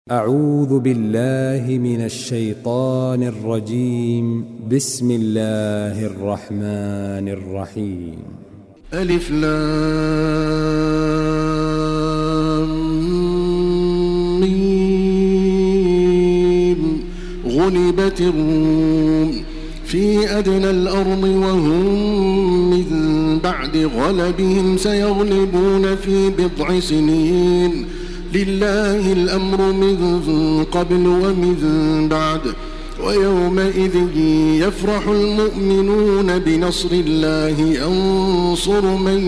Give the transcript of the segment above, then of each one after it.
أعوذ بالله من الشيطان الرجيم. بسم الله الرحمن الرحيم. ألف لام ميم. غلبت الروم في أدنى الأرض وهم من بعد غلبهم سيغلبون في بضع سنين. لله الأمر من قبل ومن بعد ويومئذ يفرح المؤمنون بنصر الله ينصر من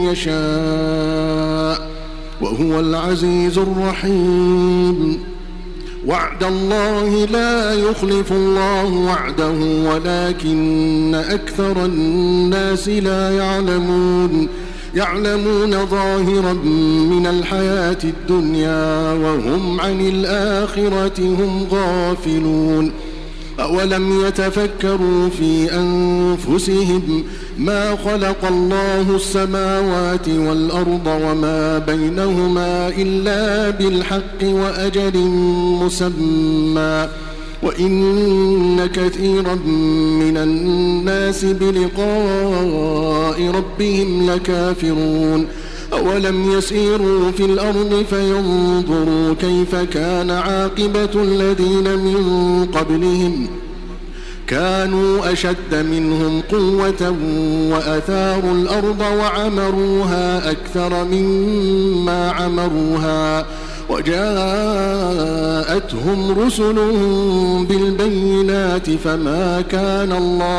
يشاء وهو العزيز الرحيم. وعد الله لا يخلف الله وعده ولكن أكثر الناس لا يعلمون ظاهرا من الحياة الدنيا وهم عن الآخرة هم غافلون. أولم يتفكروا في أنفسهم ما خلق الله السماوات والأرض وما بينهما إلا بالحق وأجل مسمى وإن كثيرا من الناس بلقاء ربهم لكافرون. أولم يسيروا في الأرض فينظروا كيف كان عاقبة الذين من قبلهم كانوا أشد منهم قوة وأثاروا الأرض وعمروها أكثر مما عمروها وجاءتهم رسلهم بالبينات فما كان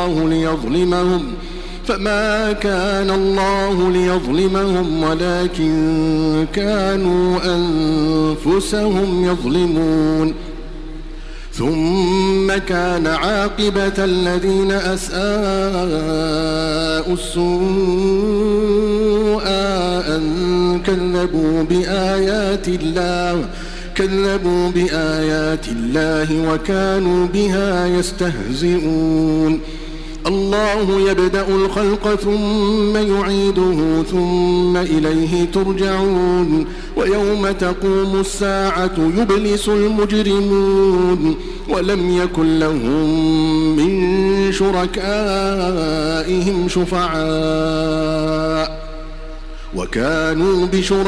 الله ليظلمهم ولكن كانوا أنفسهم يظلمون. ثم كان عاقبة الذين أساءوا السوء أن كذبوا بآيات الله وكانوا بها يستهزئون. الله يبدأ الخلق ثم يعيده ثم إليه ترجعون. ويوم تقوم الساعة يبلس المجرمون ولم يكن لهم من شركائهم شفعاء وكانوا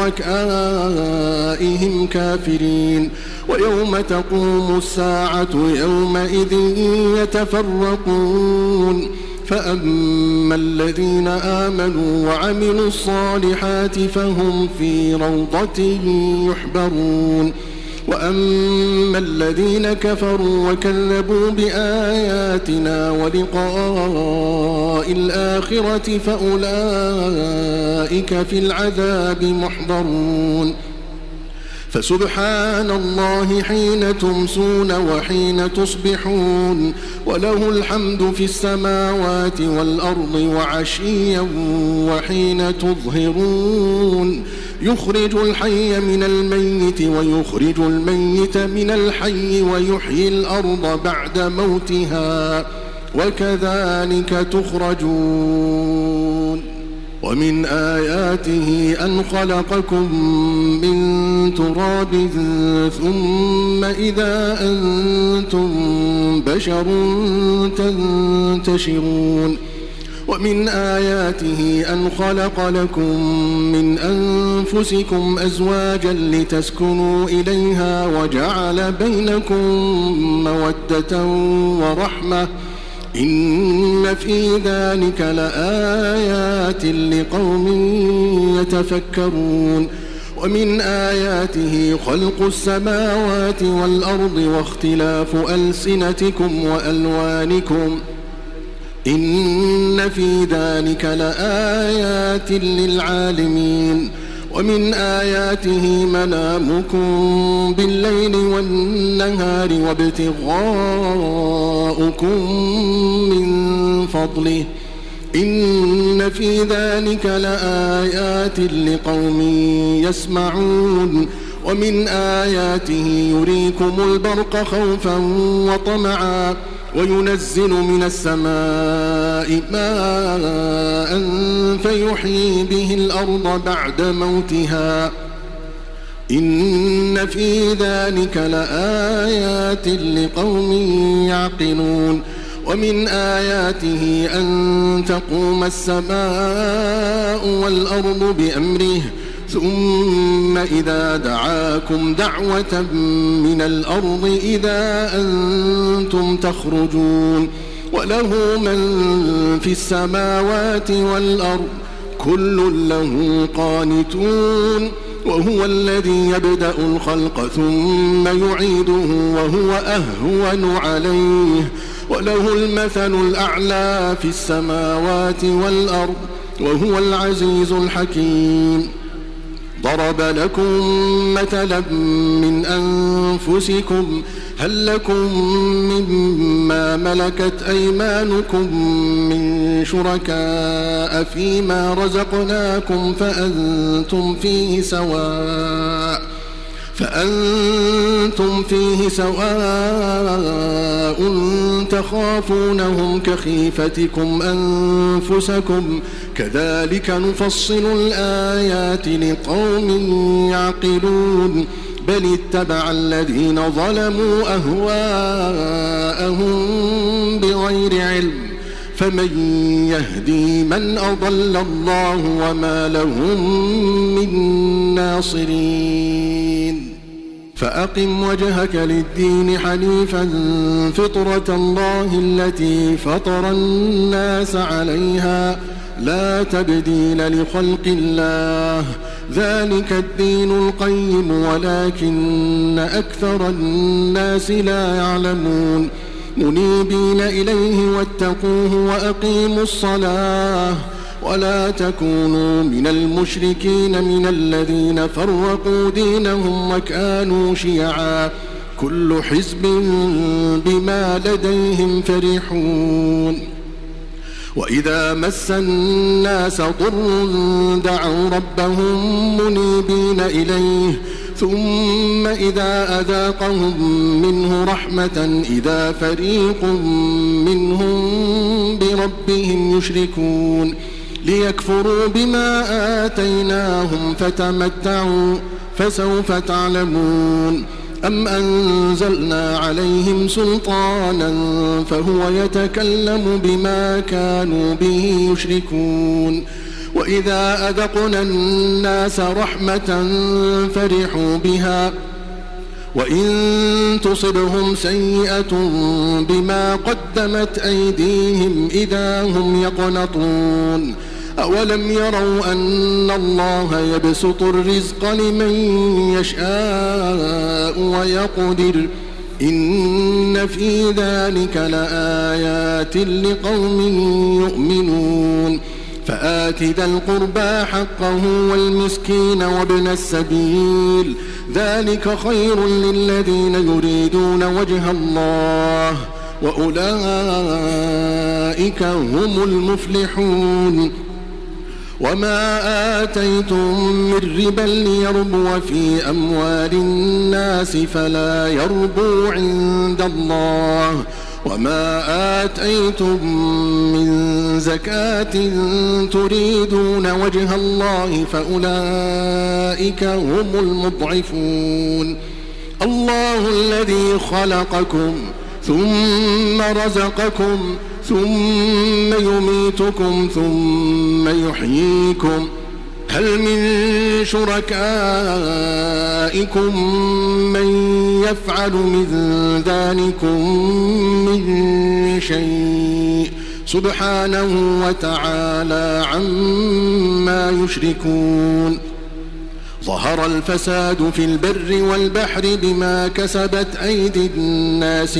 بشركائهم كافرين. ويوم تقوم الساعة يومئذ يتفرقون فأما الذين آمنوا وعملوا الصالحات فهم في روضة يحبرون وأما الذين كفروا وكذبوا بآياتنا ولقاء الآخرة فأولئك في العذاب محضرون. فسبحان الله حين تمسون وحين تصبحون وله الحمد في السماوات والأرض وعشيا وحين تظهرون. يخرج الحي من الميت ويخرج الميت من الحي ويحيي الأرض بعد موتها وكذلك تخرجون. ومن آياته أن خلقكم من تراب ثم إذا أنتم بشر تنتشرون. ومن آياته أن خلق لكم من أنفسكم أزواجا لتسكنوا إليها وجعل بينكم مودة ورحمة إن في ذلك لآيات لقوم يتفكرون. ومن آياته خلق السماوات والأرض واختلاف ألسنتكم وألوانكم إن في ذلك لآيات للعالمين. ومن آياته منامكم بالليل والنهار وابتغاؤكم من فضله إن في ذلك لآيات لقوم يسمعون. ومن آياته يريكم البرق خوفا وطمعا وينزل من السماء ماء فيحيي به الأرض بعد موتها إن في ذلك لآيات لقوم يعقلون ومن آياته أن تقوم السماء والأرض بأمره ثم إذا دعاكم دعوة من الأرض إذا أنتم تخرجون وله من في السماوات والأرض كل له قانتون وهو الذي يبدأ الخلق ثم يعيده وهو أهون عليه وله المثل الأعلى في السماوات والأرض وهو العزيز الحكيم ضرب لكم مثلا من أنفسكم هل لكم مما ملكت أيمانكم من شركاء فيما رزقناكم فأنتم فيه سواء تخافونهم كخيفتكم أنفسكم كذلك نفصل الآيات لقوم يعقلون بل اتبع الذين ظلموا أهواءهم بغير علم فمن يهدي من أضل الله وما لهم من ناصرين فأقم وجهك للدين حنيفا فطرة الله التي فطر الناس عليها لا تبديل لخلق الله ذلك الدين القيم ولكن أكثر الناس لا يعلمون منيبين إليه واتقوه وأقيموا الصلاة ولا تكونوا من المشركين من الذين فرقوا دينهم وكانوا شيعا كل حزب بما لديهم فرحون وإذا مس الناس ضر دعوا ربهم منيبين إليه ثم إذا أذاقهم منه رحمة إذا فريق منهم بربهم يشركون ليكفروا بما آتيناهم فتمتعوا فسوف تعلمون أم أنزلنا عليهم سلطانا فهو يتكلم بما كانوا به يشركون وإذا أذقنا الناس رحمة فرحوا بها وإن تصبهم سيئة بما قدمت أيديهم إذا هم يقنطون أولم يروا أن الله يبسط الرزق لمن يشاء ويقدر إن في ذلك لآيات لقوم يؤمنون فآت ذا القربى حقه والمسكين وابن السبيل ذلك خير للذين يريدون وجه الله وأولئك هم المفلحون وما آتيتم من ربا ليربو في أموال الناس فلا يربو عند الله وما آتيتم من زكاة تريدون وجه الله فأولئك هم المضعفون الله الذي خلقكم ثم رزقكم ثم يميتكم ثم يحييكم هل من شركائكم من يفعل من ذلكم من شيء سبحانه وتعالى عما يشركون ظهر الفساد في البر والبحر بما كسبت أيدي الناس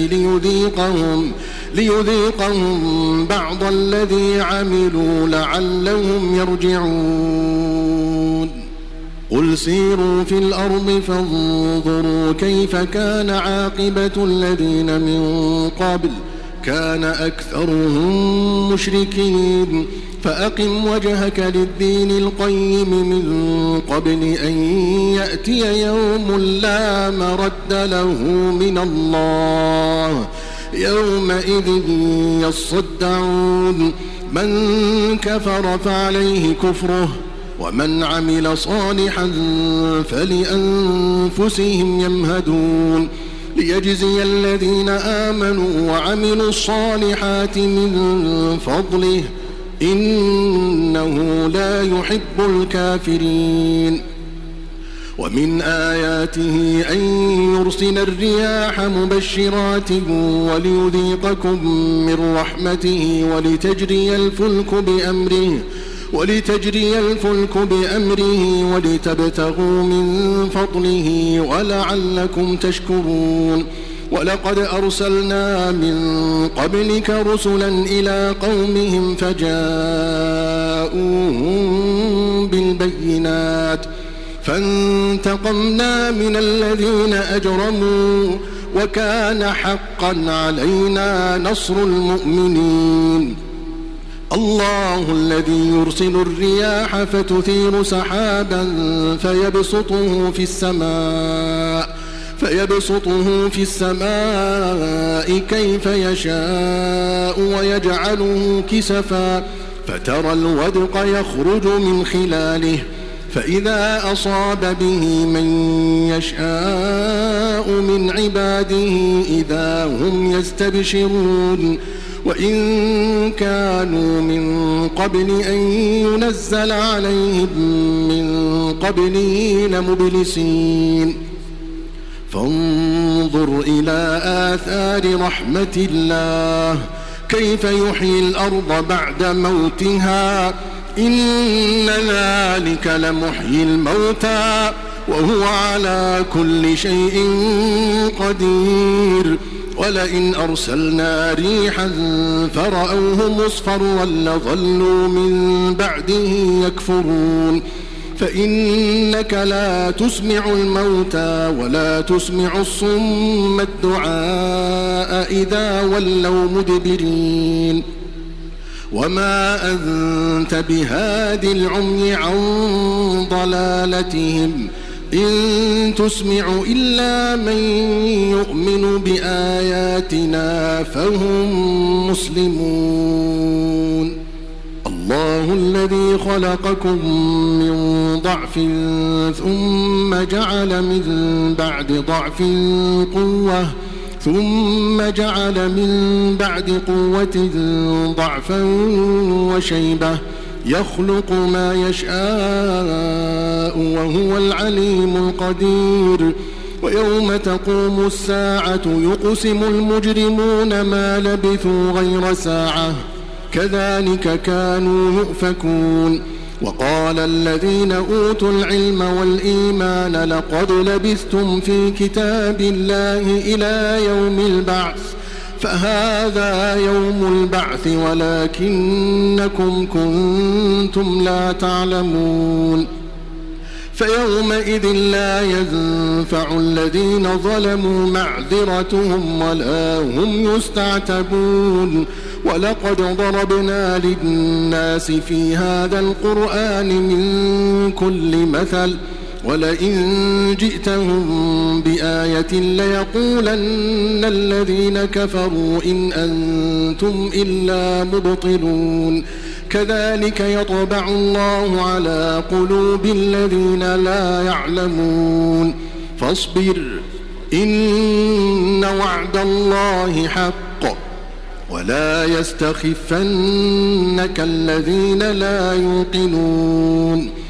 ليذيقهم بعض الذي عملوا لعلهم يرجعون قل سيروا في الأرض فانظروا كيف كان عاقبة الذين من قبل كان أكثرهم مشركين فأقم وجهك للدين القيم من قبل أن يأتي يوم لا مرد له من الله يومئذ يصدعون من كفر فعليه كفره ومن عمل صالحا فلأنفسهم يمهدون ليجزي الذين آمنوا وعملوا الصالحات من فضله إنه لا يحب الكافرين. ومن آياته أن يرسل الرياح مبشرات وليذيقكم من رحمته ولتجري الفلك بأمره ولتبتغوا من فضله ولعلكم تشكرون. ولقد أرسلنا من قبلك رسلا إلى قومهم فجاءوهم بالبينات فانتقمنا من الذين أجرموا وكان حقا علينا نصر المؤمنين. الله الذي يرسل الرياح فتثير سحابا فيبسطه في السماء كيف يشاء ويجعله كسفا فترى الودق يخرج من خلاله فإذا أصاب به من يشاء من عباده إذا هم يستبشرون. وإن كانوا من قبل أن ينزل عليهم من قبله لمبلسين. فانظر إلى آثار رحمة الله كيف يحيي الأرض بعد موتها إن ذلك لمحيي الموتى وهو على كل شيء قدير. ولئن أرسلنا ريحا فرأوه مصفرا لظلوا من بعده يكفرون. فإنك لا تسمع الموتى ولا تسمع الصم الدعاء إذا ولوا مدبرين. وما أنت بهاد العمي عن ضلالتهم إن تسمع إلا من يؤمن بآياتنا فهم مسلمون. الله الذي خلقكم من ضعف ثم جعل من بعد قوة ضعفا وشيبة يخلق ما يشاء وهو العليم القدير. ويوم تقوم الساعة يقسم المجرمون ما لبثوا غير ساعة كذلك كانوا يؤفكون. وقال الذين أوتوا العلم والإيمان لقد لبثتم في كتاب الله إلى يوم البعث فهذا يوم البعث ولكنكم كنتم لا تعلمون. فيومئذ لا ينفع الذين ظلموا معذرتهم ولا هم يستعتبون. ولقد ضربنا للناس في هذا القرآن من كل مثل ولئن جئتهم بآية ليقولن الذين كفروا إن أنتم إلا مبطلون. كذلك يطبع الله على قلوب الذين لا يعلمون. فاصبر إن وعد الله حق ولا يستخفنك الذين لا يوقنون.